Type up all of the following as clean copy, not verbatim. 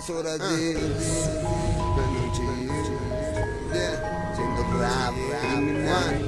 Las horas G's, siendo rap, criminal.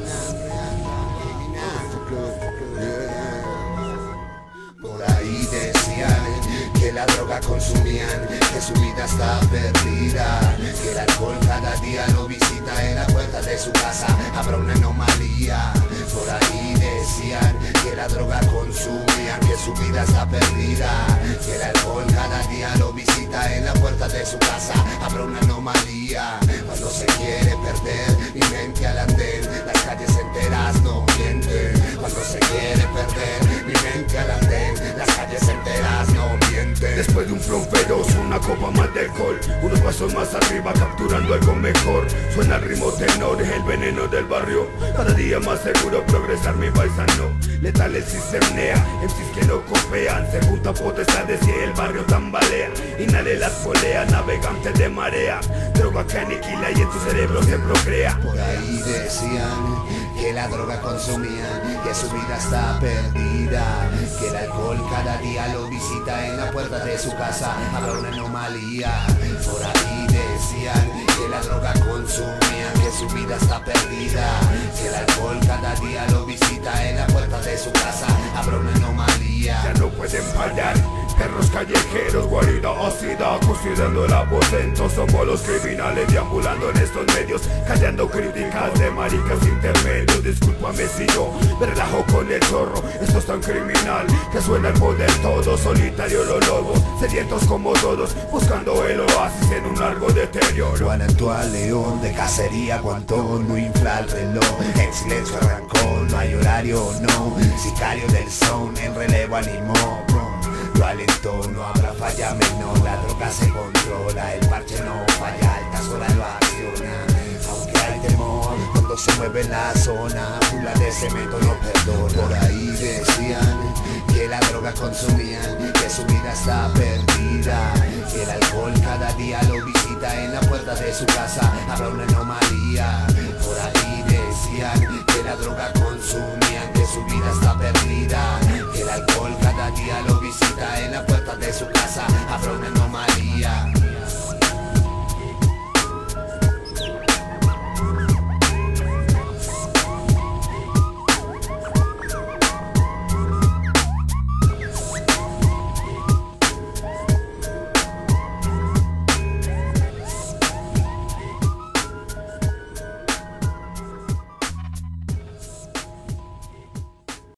Por ahí decían que la droga consumían, que su vida está perdida, que el alcohol cada día lo visita en la puerta de su casa, habrá una anomalía. Por ahí decían que la droga consumían, que su vida está perdida, que el alcohol cada día lo visita en la puerta de su casa, habrá una anomalía. Cuando se quiere perder mi mente al andén, las calles enteras no mienten. Cuando se quiere perder mi mente al andén, las calles enteras no mienten. Después de un flow feroz, una copa más de alcohol, unos pasos más arriba capturando algo mejor. Suena el ritmo tenor, el veneno del barrio, cada día más seguro progresar mi paisano. Letal el sistemnea, MCs que no copean, se juntan potestades y el barrio tambalea. Inhale las poleas, navegante de marea, droga que aniquila y en tu cerebro se procrea. Por ahí decían que la droga consumían, que su vida está perdida, que el alcohol cada día lo visita en la puerta de su casa, habrá una anomalía. Por ahí decían que la droga consumían, que su vida está perdida, que el alcohol cada día lo visita en la puerta de su casa, habrá una anomalía. Ya no pueden fallar perros callejeros, guarida ácida, cuidando el aposento. Somos los criminales deambulando en estos medios, callando críticas de maricas intermedios. Discúlpame si yo me relajo con el zorro, esto es tan criminal que suena el poder todo. Solitario los lobos, sedientos como todos, buscando el oasis en un largo deterioro. Juan actual león de cacería, Guantón, no infla el reloj, en silencio arrancó, no hay horario, no. Sicario del son, en relevo animó, lo alentó, no habrá falla menor, la droga se controla, el parche no falla, altas horas lo acciona. Aunque hay temor cuando se mueve en la zona, pula de cemento no perdona. Por ahí decían que la droga consumían, que su vida está perdida, que el alcohol cada día lo visita en la puerta de su casa, habrá una anomalía.